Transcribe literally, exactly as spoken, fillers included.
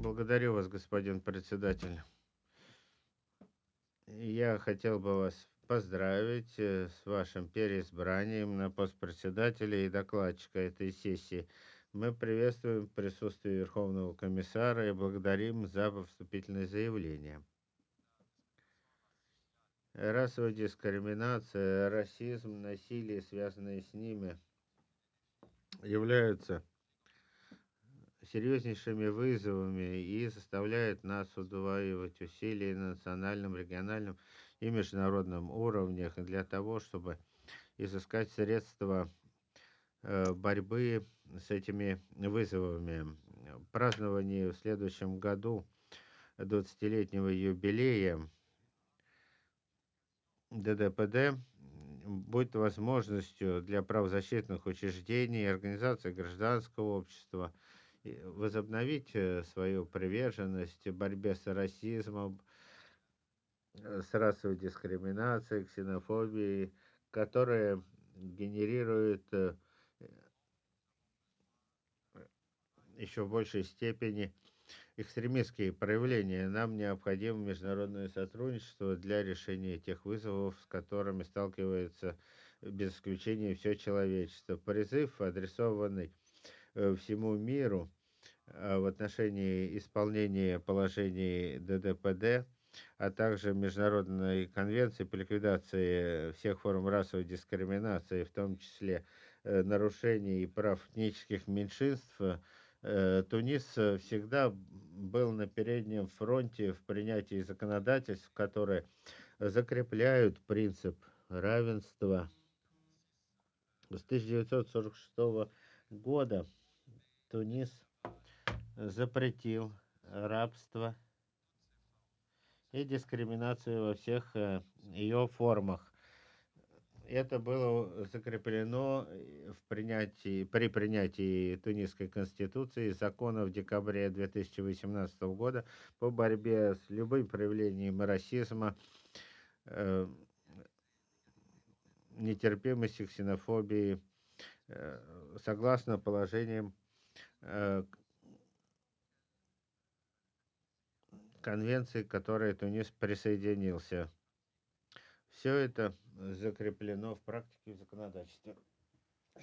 Благодарю вас, господин председатель. Я хотел бы вас поздравить э, с вашим переизбранием на пост председателя и докладчика этой сессии. Мы приветствуем присутствие Верховного комиссара и благодарим за вступительное заявление. Расовая дискриминация, расизм, насилие, связанные с ними, являются серьезнейшими вызовами и заставляет нас удваивать усилия на национальном, региональном и международном уровнях для того, чтобы изыскать средства э, борьбы с этими вызовами. Празднование в следующем году двадцатилетнего юбилея Д Д П Д будет возможностью для правозащитных учреждений и организаций гражданского общества и возобновить э, свою приверженность борьбе с расизмом, э, с расовой дискриминацией, ксенофобией, которая генерирует э, еще в большей степени экстремистские проявления. Нам необходимо международное сотрудничество для решения тех вызовов, с которыми сталкивается без исключения все человечество. Призыв, адресованный э, всему миру э, в отношении исполнения положений Д Д П Д, а также Международной конвенции по ликвидации всех форм расовой дискриминации, в том числе э, нарушений прав этнических меньшинств. Э, Тунис э, всегда был на переднем фронте в принятии законодательств, которые закрепляют принцип равенства. С тысяча девятьсот сорок шестого года Тунис запретил рабство и дискриминацию во всех э, ее формах. Это было закреплено э, в принятии, при принятии Тунисской конституции и закона в декабре две тысячи восемнадцатого года по борьбе с любым проявлением расизма, э, нетерпимости, ксенофобии, э, согласно положениям э, конвенции, к которой Тунис присоединился. Все это закреплено в практике и в законодательстве.